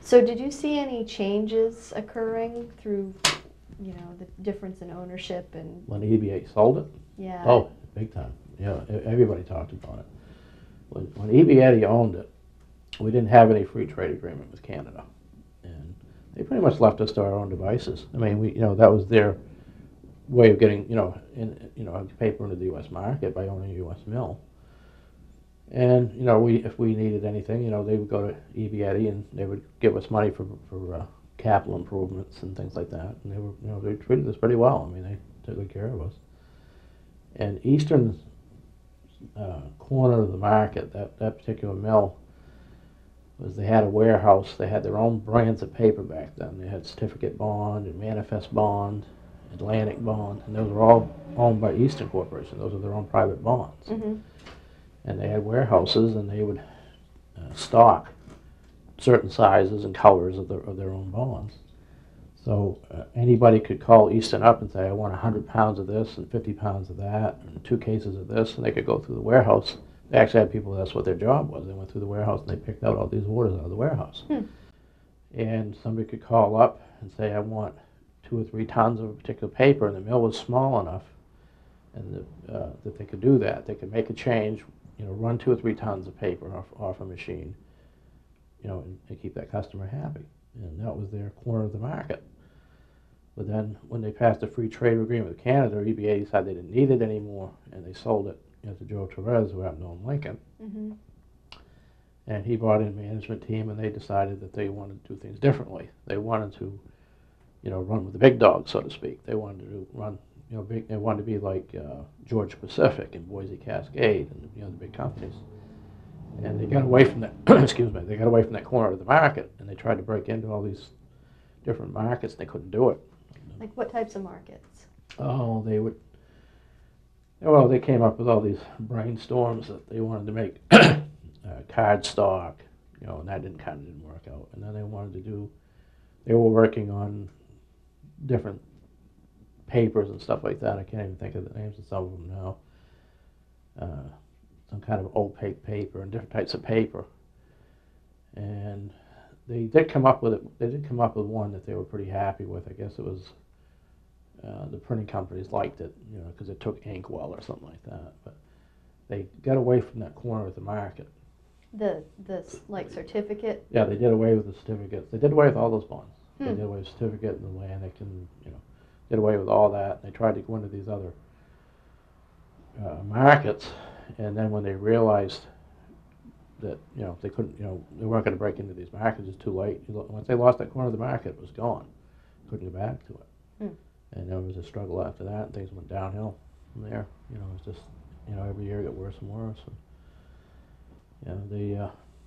So did you see any changes occurring through, the difference in ownership and, When the EBA sold it? yeah? Oh, big time. Everybody talked about it. When EBA owned it, we didn't have any free trade agreement with Canada, and they pretty much left us to our own devices. I mean, that was their way of getting, paper into the U.S. market by owning a U.S. mill. And if we needed anything, they would go to EBA and they would give us money for capital improvements and things like that. And they treated us pretty well. I mean, they took good care of us. And eastern corner of the market, that particular mill, they had a warehouse. They had their own brands of paper back then. They had Certificate Bond and Manifest Bond, Atlantic Bond, and those were all owned by Eastern Corporation. Those are their own private bonds. Mm-hmm. And they had warehouses, and they would stock certain sizes and colors of their own bonds. So anybody could call Eastern up and say, I want 100 pounds of this and 50 pounds of that and 2 cases of this, and they could go through the warehouse. They actually had people, that's what their job was. They went through the warehouse and they picked out all these orders out of the warehouse. And somebody could call up and say, I want 2 or 3 tons of a particular paper, and the mill was small enough and that they could do that. They could make a change, run 2 or 3 tons of paper off a machine, and keep that customer happy. And that was their corner of the market. But then when they passed a free trade agreement with Canada, EBA decided they didn't need it anymore, and they sold it to Joe Therese, who happened to own Lincoln. Mm-hmm. And he brought in a management team, and they decided that they wanted to do things differently. They wanted to, run with the big dogs, so to speak. They wanted to run, big. They wanted to be like Georgia Pacific and Boise Cascade, and the big companies. And they got away from that. Excuse me. They got away from that corner of the market, and they tried to break into all these different markets, and they couldn't do it. Like what types of markets? Oh, they would. Well, they came up with all these brainstorms that they wanted to make card stock, and that didn't work out. And then they wanted to do. They were working on different papers and stuff like that. I can't even think of the names of some of them now. Some kind of opaque paper and different types of paper. And they did come up with it. They did come up with one that they were pretty happy with. I guess it was the printing companies liked it, because it took ink well or something like that. But they got away from that corner of the market. The like certificate? Yeah, they did away with the certificates. They did away with all those bonds. They did away with Certificate and Atlantic, and did away with all that. They tried to go into these other markets, and then when they realized that they couldn't, they weren't going to break into these markets, it's too late. Once they lost that corner of the market, it was gone. Couldn't go back to it. And there was a struggle after that, and things went downhill from there. It was just, every year it got worse and worse. And, they,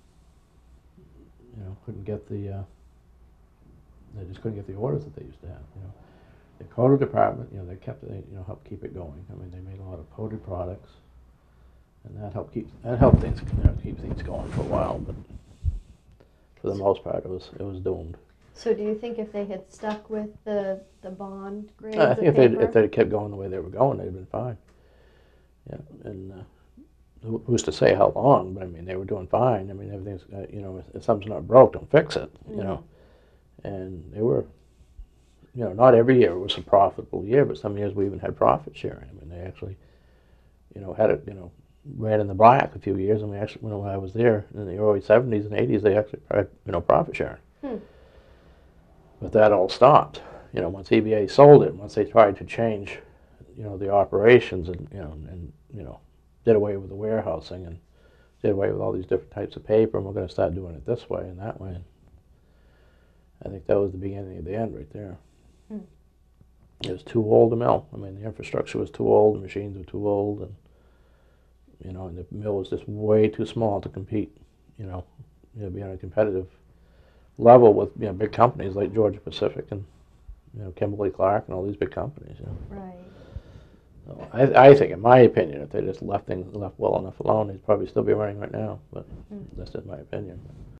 couldn't get the, they just couldn't get the orders that they used to have. The coated department, they kept, helped keep it going. I mean, they made a lot of coated products, and that helped things, keep things going for a while. But for the most part, it was doomed. So do you think if they had stuck with the bond grades I of think paper? if they kept going the way they were going, they'd have been fine. Yeah, and who's to say how long? But I mean, they were doing fine. I mean, everything's if something's not broke, don't fix it. And they were, not every year was a profitable year, but some years we even had profit sharing. I mean, they actually, had it, ran in the black a few years, and we actually, when I was there in the early 70s and 80s, they actually had, profit sharing. But that all stopped, once EBA sold it, once they tried to change, the operations and did away with the warehousing and did away with all these different types of paper, and we're going to start doing it this way and that way. I think that was the beginning of the end right there. It was too old to mill. I mean, the infrastructure was too old, the machines were too old, and and the mill was just way too small to compete. Be on a competitive level with big companies like Georgia Pacific and Kimberly Clark and all these big companies. Right. So I think, in my opinion, if they just left well enough alone, they'd probably still be running right now. But that's just my opinion.